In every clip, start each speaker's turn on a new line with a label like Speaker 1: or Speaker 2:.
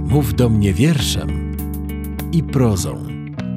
Speaker 1: Mów do mnie wierszem i prozą.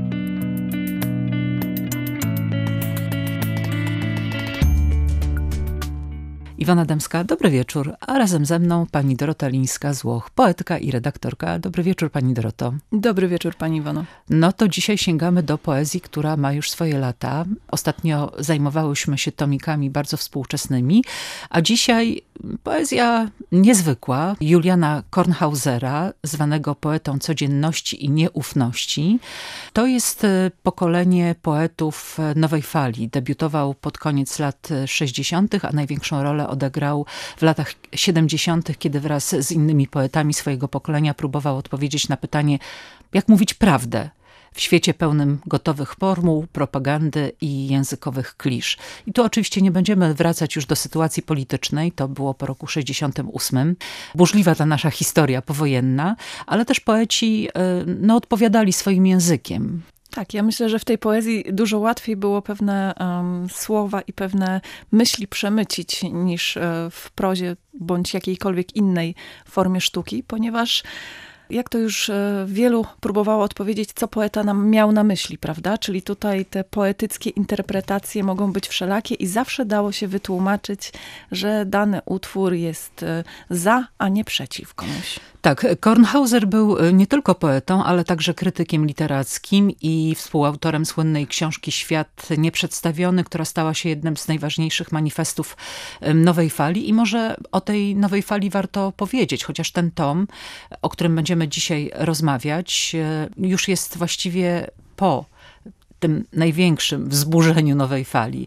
Speaker 2: Iwona Dębska, dobry wieczór, a razem ze mną pani Dorota Lińska-Złoch, poetka i redaktorka. Dobry wieczór, pani Doroto.
Speaker 3: Dobry wieczór, pani Iwono.
Speaker 2: No to dzisiaj sięgamy do poezji, która ma już swoje lata. Ostatnio zajmowałyśmy się tomikami bardzo współczesnymi, a dzisiaj poezja niezwykła Juliana Kornhausera, zwanego poetą codzienności i nieufności. To jest pokolenie poetów nowej fali. Debiutował pod koniec lat 60., a największą rolę odegrał w latach 70., kiedy wraz z innymi poetami swojego pokolenia próbował odpowiedzieć na pytanie, jak mówić prawdę w świecie pełnym gotowych formuł, propagandy i językowych klisz. I tu oczywiście nie będziemy wracać już do sytuacji politycznej, to było po roku 68. Burzliwa ta nasza historia powojenna, ale też poeci odpowiadali swoim językiem.
Speaker 3: Tak, ja myślę, że w tej poezji dużo łatwiej było pewne słowa i pewne myśli przemycić niż w prozie bądź jakiejkolwiek innej formie sztuki, ponieważ jak to już wielu próbowało odpowiedzieć, co poeta nam miał na myśli, prawda? Czyli tutaj te poetyckie interpretacje mogą być wszelakie i zawsze dało się wytłumaczyć, że dany utwór jest za, a nie przeciw komuś.
Speaker 2: Tak, Kornhauser był nie tylko poetą, ale także krytykiem literackim i współautorem słynnej książki Świat Nieprzedstawiony, która stała się jednym z najważniejszych manifestów nowej fali. I może o tej nowej fali warto powiedzieć, chociaż ten tom, o którym będziemy dzisiaj rozmawiać, już jest właściwie po tym największym wzburzeniu nowej fali.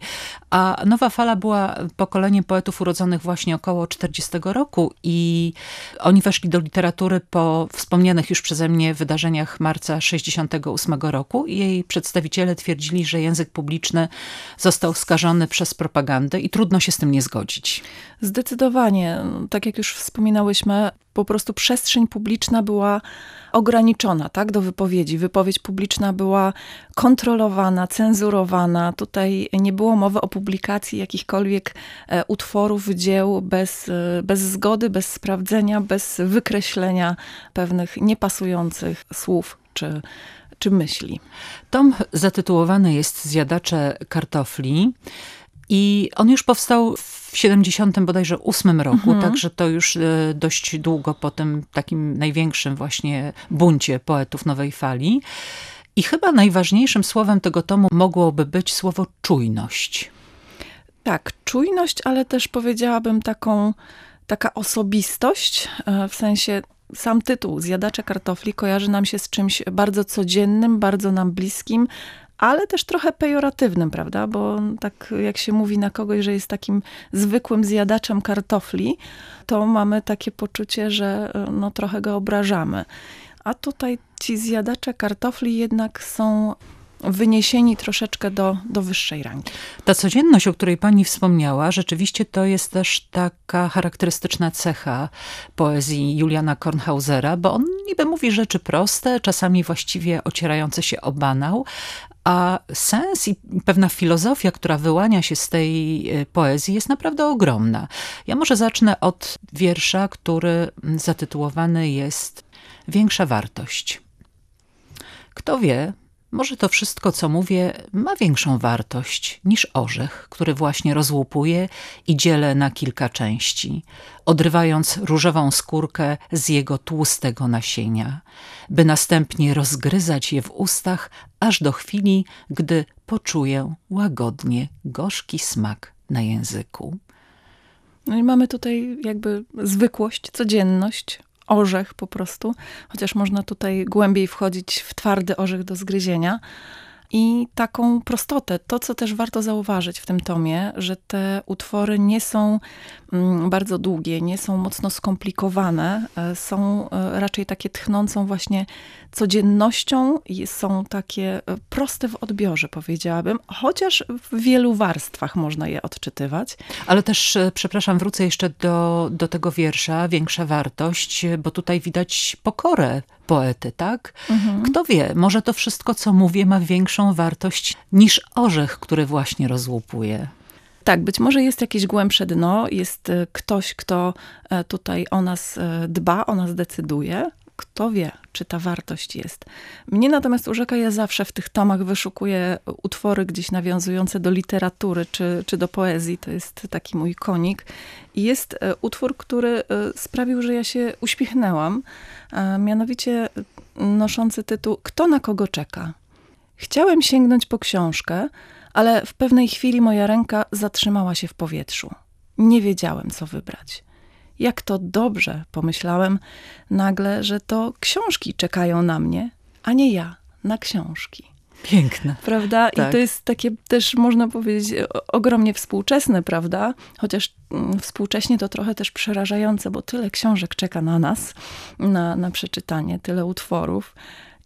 Speaker 2: A nowa fala była pokoleniem poetów urodzonych właśnie około 40 roku i oni weszli do literatury po wspomnianych już przeze mnie wydarzeniach marca 68 roku. Jej przedstawiciele twierdzili, że język publiczny został skażony przez propagandę i trudno się z tym nie zgodzić.
Speaker 3: Zdecydowanie. Tak jak już wspominałyśmy, po prostu przestrzeń publiczna była ograniczona, tak, do wypowiedzi. Wypowiedź publiczna była kontrolowana, cenzurowana. Tutaj nie było mowy o publikacji jakichkolwiek utworów, dzieł bez zgody, bez sprawdzenia, bez wykreślenia pewnych niepasujących słów czy myśli.
Speaker 2: Tom zatytułowany jest Zjadacze kartofli. I on już powstał w 70 bodajże 8 roku, także to już dość długo po tym takim największym właśnie buncie poetów nowej fali. I chyba najważniejszym słowem tego tomu mogłoby być słowo czujność.
Speaker 3: Tak, czujność, ale też powiedziałabym taka osobistość, w sensie sam tytuł Zjadacze kartofli kojarzy nam się z czymś bardzo codziennym, bardzo nam bliskim, ale też trochę pejoratywnym, prawda? Bo tak jak się mówi na kogoś, że jest takim zwykłym zjadaczem kartofli, to mamy takie poczucie, że trochę go obrażamy. A tutaj ci zjadacze kartofli jednak są wyniesieni troszeczkę do wyższej rangi.
Speaker 2: Ta codzienność, o której pani wspomniała, rzeczywiście to jest też taka charakterystyczna cecha poezji Juliana Kornhausera, bo on niby mówi rzeczy proste, czasami właściwie ocierające się o banał, a sens i pewna filozofia, która wyłania się z tej poezji, jest naprawdę ogromna. Ja może zacznę od wiersza, który zatytułowany jest Większa wartość. Kto wie, może to wszystko, co mówię, ma większą wartość niż orzech, który właśnie rozłupuję i dzielę na kilka części, odrywając różową skórkę z jego tłustego nasienia, by następnie rozgryzać je w ustach, aż do chwili, gdy poczuję łagodnie gorzki smak na języku.
Speaker 3: No i mamy tutaj jakby zwykłość, codzienność, orzech po prostu, chociaż można tutaj głębiej wchodzić w twardy orzech do zgryzienia. I taką prostotę, to co też warto zauważyć w tym tomie, że te utwory nie są bardzo długie, nie są mocno skomplikowane, są raczej takie tchnącą właśnie codziennością i są takie proste w odbiorze, powiedziałabym, chociaż w wielu warstwach można je odczytywać.
Speaker 2: Ale też, przepraszam, wrócę jeszcze do tego wiersza, Większa wartość, bo tutaj widać pokorę poety, tak? Kto wie, może to wszystko, co mówię, ma większą wartość niż orzech, który właśnie rozłupuje.
Speaker 3: Tak, być może jest jakieś głębsze dno, jest ktoś, kto tutaj o nas dba, o nas decyduje, kto wie, czy ta wartość jest. Mnie natomiast urzeka, ja zawsze w tych tomach wyszukuję utwory gdzieś nawiązujące do literatury, czy do poezji. To jest taki mój konik. I jest utwór, który sprawił, że ja się uśmiechnęłam. Mianowicie noszący tytuł Kto na kogo czeka? Chciałem sięgnąć po książkę, ale w pewnej chwili moja ręka zatrzymała się w powietrzu. Nie wiedziałem, co wybrać. Jak to dobrze, pomyślałem nagle, że to książki czekają na mnie, a nie ja na książki.
Speaker 2: Piękne.
Speaker 3: Prawda?
Speaker 2: Tak.
Speaker 3: I to jest takie też, można powiedzieć, ogromnie współczesne, prawda? Chociaż współcześnie to trochę też przerażające, bo tyle książek czeka na nas, na przeczytanie, tyle utworów.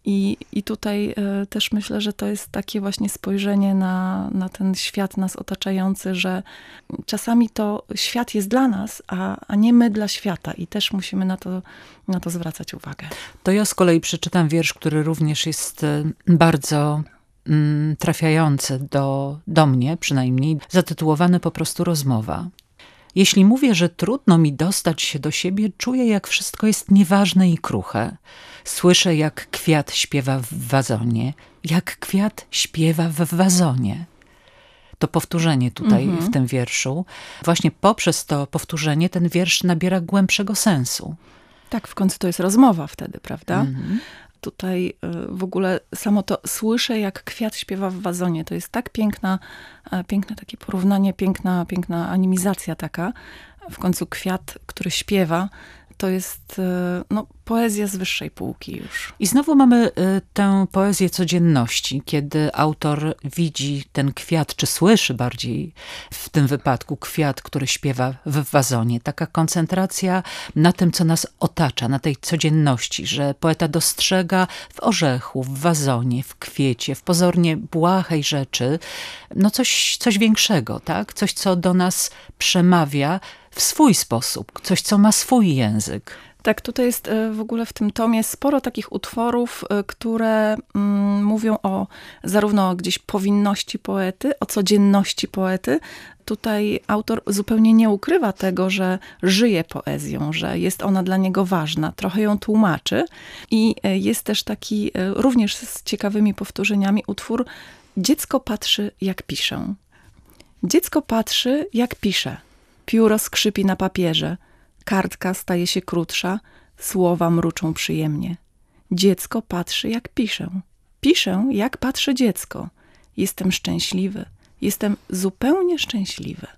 Speaker 3: I tutaj też myślę, że to jest takie właśnie spojrzenie na ten świat nas otaczający, że czasami to świat jest dla nas, a nie my dla świata. I też musimy na to zwracać uwagę.
Speaker 2: To ja z kolei przeczytam wiersz, który również jest bardzo trafiający do mnie, przynajmniej, zatytułowany po prostu Rozmowa. Jeśli mówię, że trudno mi dostać się do siebie, czuję, jak wszystko jest nieważne i kruche. Słyszę, jak kwiat śpiewa w wazonie. Jak kwiat śpiewa w wazonie. To powtórzenie tutaj w tym wierszu. Właśnie poprzez to powtórzenie ten wiersz nabiera głębszego sensu.
Speaker 3: Tak, w końcu to jest rozmowa wtedy, prawda? Tutaj w ogóle samo to słyszę, jak kwiat śpiewa w wazonie. To jest tak piękne takie porównanie, piękna animizacja taka. W końcu kwiat, który śpiewa, to jest poezja z wyższej półki już.
Speaker 2: I znowu mamy tę poezję codzienności, kiedy autor widzi ten kwiat, czy słyszy bardziej w tym wypadku kwiat, który śpiewa w wazonie. Taka koncentracja na tym, co nas otacza, na tej codzienności, że poeta dostrzega w orzechu, w wazonie, w kwiecie, w pozornie błahej rzeczy, coś większego, tak? Coś, co do nas przemawia w swój sposób, coś, co ma swój język.
Speaker 3: Tak, tutaj jest w ogóle w tym tomie sporo takich utworów, które mówią zarówno gdzieś powinności poety, o codzienności poety. Tutaj autor zupełnie nie ukrywa tego, że żyje poezją, że jest ona dla niego ważna. Trochę ją tłumaczy. I jest też taki, również z ciekawymi powtórzeniami, utwór Dziecko patrzy, jak piszę. Dziecko patrzy, jak piszę. Pióro skrzypi na papierze. Kartka staje się krótsza, słowa mruczą przyjemnie. Dziecko patrzy, jak piszę. Piszę, jak patrzy dziecko. Jestem szczęśliwy. Jestem zupełnie szczęśliwy.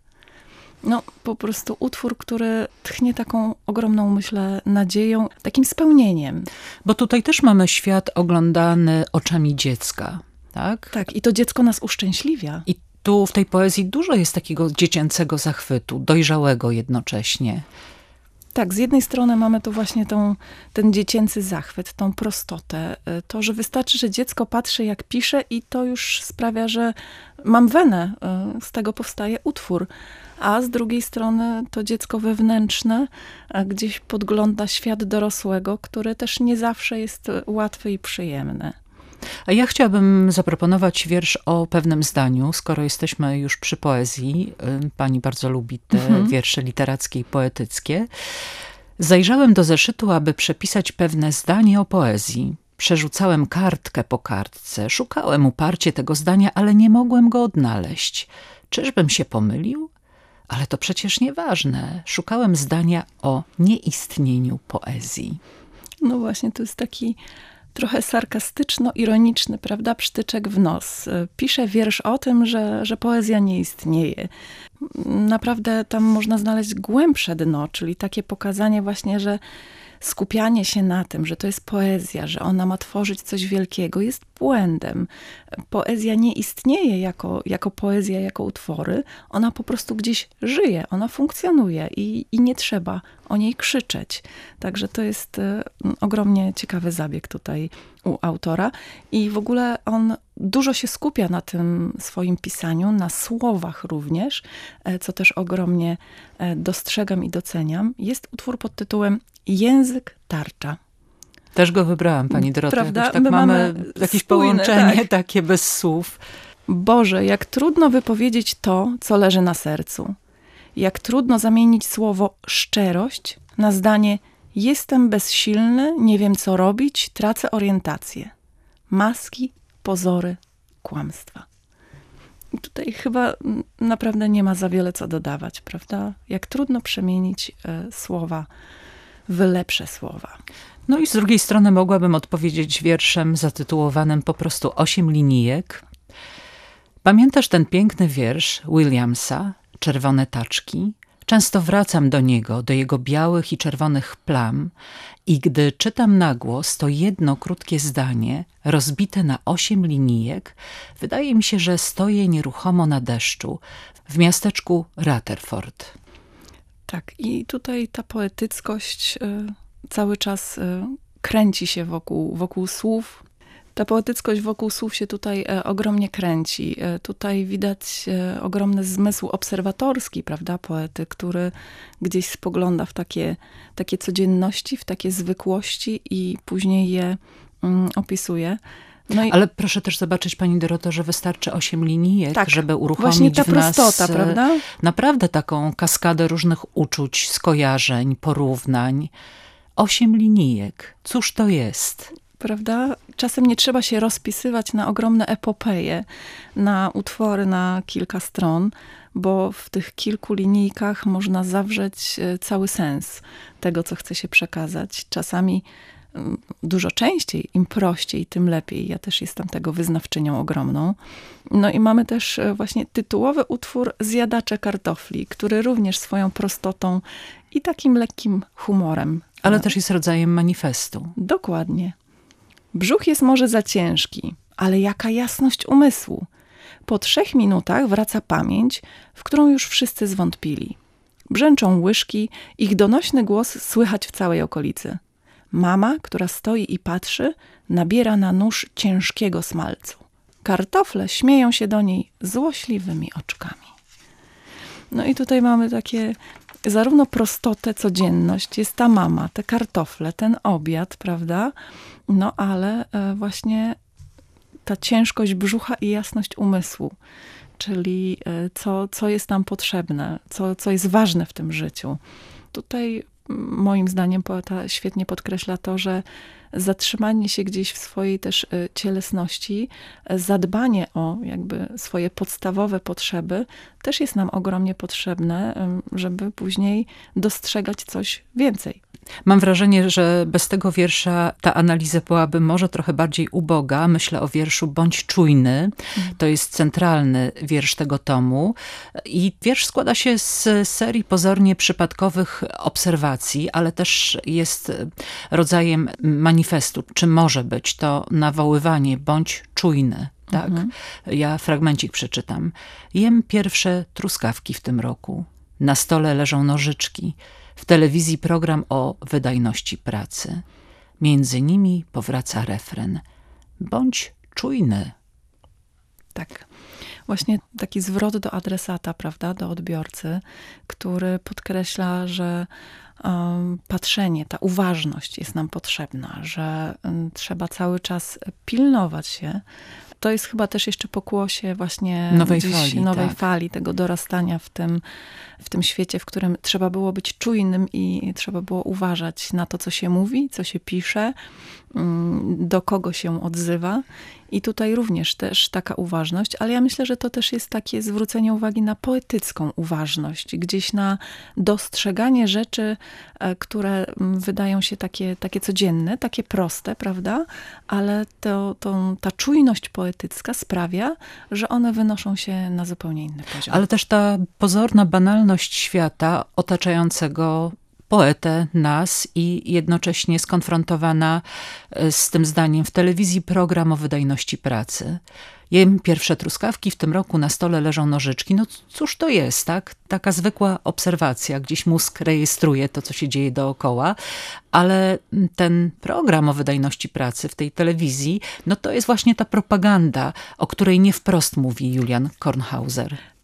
Speaker 3: Po prostu utwór, który tchnie taką ogromną, myślę, nadzieją, takim spełnieniem.
Speaker 2: Bo tutaj też mamy świat oglądany oczami dziecka, tak?
Speaker 3: Tak, i to dziecko nas uszczęśliwia.
Speaker 2: I tu w tej poezji dużo jest takiego dziecięcego zachwytu, dojrzałego jednocześnie.
Speaker 3: Tak, z jednej strony mamy tu właśnie ten dziecięcy zachwyt, tą prostotę. To, że wystarczy, że dziecko patrzy, jak pisze i to już sprawia, że mam wenę. Z tego powstaje utwór. A z drugiej strony to dziecko wewnętrzne gdzieś podgląda świat dorosłego, który też nie zawsze jest łatwy i przyjemny.
Speaker 2: A ja chciałabym zaproponować wiersz o pewnym zdaniu, skoro jesteśmy już przy poezji. Pani bardzo lubi te wiersze literackie i poetyckie. Zajrzałem do zeszytu, aby przepisać pewne zdanie o poezji. Przerzucałem kartkę po kartce, szukałem uparcie tego zdania, ale nie mogłem go odnaleźć. Czyżbym się pomylił? Ale to przecież nieważne. Szukałem zdania o nieistnieniu poezji.
Speaker 3: No właśnie, to jest taki trochę sarkastyczno-ironiczny, prawda, psztyczek w nos. Pisze wiersz o tym, że poezja nie istnieje. Naprawdę tam można znaleźć głębsze dno, czyli takie pokazanie właśnie, że skupianie się na tym, że to jest poezja, że ona ma tworzyć coś wielkiego, jest błędem. Poezja nie istnieje jako poezja, jako utwory. Ona po prostu gdzieś żyje, ona funkcjonuje i nie trzeba o niej krzyczeć. Także to jest ogromnie ciekawy zabieg tutaj u autora. I w ogóle on dużo się skupia na tym swoim pisaniu, na słowach również, co też ogromnie dostrzegam i doceniam. Jest utwór pod tytułem Język tarcza.
Speaker 2: Też go wybrałam, pani Dorota.
Speaker 3: Prawda?
Speaker 2: Tak mamy jakieś
Speaker 3: spójne,
Speaker 2: połączenie
Speaker 3: tak.
Speaker 2: takie bez słów.
Speaker 3: Boże, jak trudno wypowiedzieć to, co leży na sercu. Jak trudno zamienić słowo szczerość na zdanie Jestem bezsilny, nie wiem co robić, tracę orientację. Maski, pozory, kłamstwa. I tutaj chyba naprawdę nie ma za wiele co dodawać, prawda? Jak trudno przemienić słowa w lepsze słowa.
Speaker 2: No i z drugiej strony mogłabym odpowiedzieć wierszem zatytułowanym po prostu 8 linijek. Pamiętasz ten piękny wiersz Williamsa, Czerwone taczki? Często wracam do niego, do jego białych i czerwonych plam i gdy czytam na głos, to jedno krótkie zdanie, rozbite na 8 linijek, wydaje mi się, że stoję nieruchomo na deszczu w miasteczku Rutherford.
Speaker 3: Tak, i tutaj ta poetyckość cały czas kręci się wokół słów. Ta poetyckość wokół słów się tutaj ogromnie kręci. Tutaj widać ogromny zmysł obserwatorski, prawda, poety, który gdzieś spogląda w takie codzienności, w takie zwykłości i później je opisuje. No
Speaker 2: Ale proszę też zobaczyć, pani Doroto, że wystarczy 8 linijek,
Speaker 3: tak,
Speaker 2: żeby uruchomić
Speaker 3: właśnie ta
Speaker 2: w nas
Speaker 3: prostota, prawda?
Speaker 2: Naprawdę taką kaskadę różnych uczuć, skojarzeń, porównań. 8 linijek. Cóż to jest?
Speaker 3: Prawda? Czasem nie trzeba się rozpisywać na ogromne epopeje, na utwory na kilka stron, bo w tych kilku linijkach można zawrzeć cały sens tego, co chce się przekazać. Czasami dużo częściej, im prościej, tym lepiej. Ja też jestem tego wyznawczynią ogromną. No i mamy też właśnie tytułowy utwór Zjadacze kartofli, który również swoją prostotą i takim lekkim humorem.
Speaker 2: Ale też jest rodzajem manifestu.
Speaker 3: Dokładnie. Brzuch jest może za ciężki, ale jaka jasność umysłu. Po 3 minutach wraca pamięć, w którą już wszyscy zwątpili. Brzęczą łyżki, ich donośny głos słychać w całej okolicy. Mama, która stoi i patrzy, nabiera na nóż ciężkiego smalcu. Kartofle śmieją się do niej złośliwymi oczkami. No i tutaj mamy takie zarówno prostotę, codzienność, jest ta mama, te kartofle, ten obiad, prawda? No ale właśnie ta ciężkość brzucha i jasność umysłu, czyli co jest nam potrzebne, co jest ważne w tym życiu. Tutaj moim zdaniem poeta świetnie podkreśla to, że zatrzymanie się gdzieś w swojej też cielesności, zadbanie o jakby swoje podstawowe potrzeby też jest nam ogromnie potrzebne, żeby później dostrzegać coś więcej.
Speaker 2: Mam wrażenie, że bez tego wiersza ta analiza byłaby może trochę bardziej uboga. Myślę o wierszu Bądź czujny. To jest centralny wiersz tego tomu. I wiersz składa się z serii pozornie przypadkowych obserwacji, ale też jest rodzajem manifestu. Czy może być to nawoływanie Bądź czujny. Tak, ja fragmencik przeczytam. Jem pierwsze truskawki w tym roku. Na stole leżą nożyczki. W telewizji program o wydajności pracy. Między nimi powraca refren. Bądź czujny.
Speaker 3: Tak. Właśnie taki zwrot do adresata, prawda, do odbiorcy, który podkreśla, że patrzenie, ta uważność jest nam potrzebna, że trzeba cały czas pilnować się. To jest chyba też jeszcze pokłosie właśnie nowej fali, tego dorastania w tym świecie, w którym trzeba było być czujnym i trzeba było uważać na to, co się mówi, co się pisze, do kogo się odzywa. I tutaj również też taka uważność, ale ja myślę, że to też jest takie zwrócenie uwagi na poetycką uważność, gdzieś na dostrzeganie rzeczy, które wydają się takie codzienne, takie proste, prawda? Ale ta czujność poetycka sprawia, że one wynoszą się na zupełnie inny poziom.
Speaker 2: Ale też ta pozorna banalność świata otaczającego poetę, nas i jednocześnie skonfrontowana z tym zdaniem w telewizji program o wydajności pracy. Jem pierwsze truskawki, w tym roku na stole leżą nożyczki. No cóż to jest, tak? Taka zwykła obserwacja, gdzieś mózg rejestruje to, co się dzieje dookoła, ale ten program o wydajności pracy w tej telewizji, no to jest właśnie ta propaganda, o której nie wprost mówi Julian Kornhauser.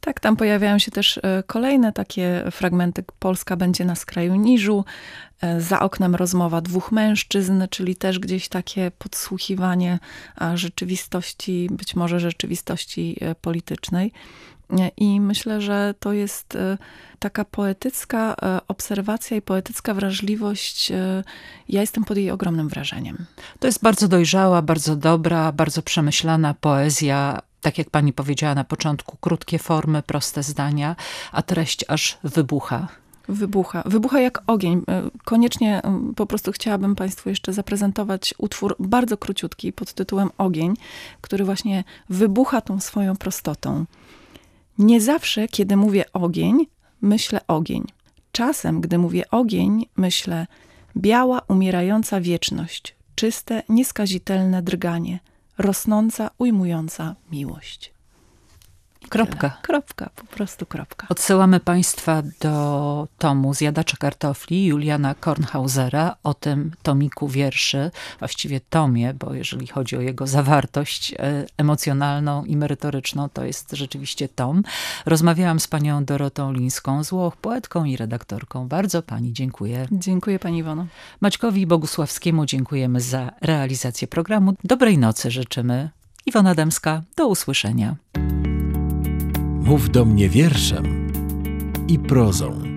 Speaker 3: Tak, tam pojawiają się też kolejne takie fragmenty. Polska będzie na skraju niżu, za oknem rozmowa dwóch mężczyzn, czyli też gdzieś takie podsłuchiwanie rzeczywistości, być może rzeczywistości politycznej. I myślę, że to jest taka poetycka obserwacja i poetycka wrażliwość. Ja jestem pod jej ogromnym wrażeniem.
Speaker 2: To jest bardzo dojrzała, bardzo dobra, bardzo przemyślana poezja. Tak jak pani powiedziała na początku, krótkie formy, proste zdania, a treść aż wybucha.
Speaker 3: Wybucha jak ogień. Koniecznie po prostu chciałabym państwu jeszcze zaprezentować utwór bardzo króciutki pod tytułem Ogień, który właśnie wybucha tą swoją prostotą. Nie zawsze, kiedy mówię ogień, myślę ogień. Czasem, gdy mówię ogień, myślę biała, umierająca wieczność, czyste, nieskazitelne drganie, rosnąca, ujmująca miłość.
Speaker 2: Kropka.
Speaker 3: Kropka, po prostu kropka.
Speaker 2: Odsyłamy państwa do tomu Zjadacza kartofli Juliana Kornhausera, o tym tomiku wierszy, właściwie tomie, bo jeżeli chodzi o jego zawartość emocjonalną i merytoryczną, to jest rzeczywiście tom. Rozmawiałam z panią Dorotą Lińską z Łoch, poetką i redaktorką. Bardzo pani dziękuję.
Speaker 3: Dziękuję pani Iwono.
Speaker 2: Maćkowi Bogusławskiemu dziękujemy za realizację programu. Dobrej nocy życzymy. Iwona Dębska, do usłyszenia.
Speaker 1: Mów do mnie wierszem i prozą.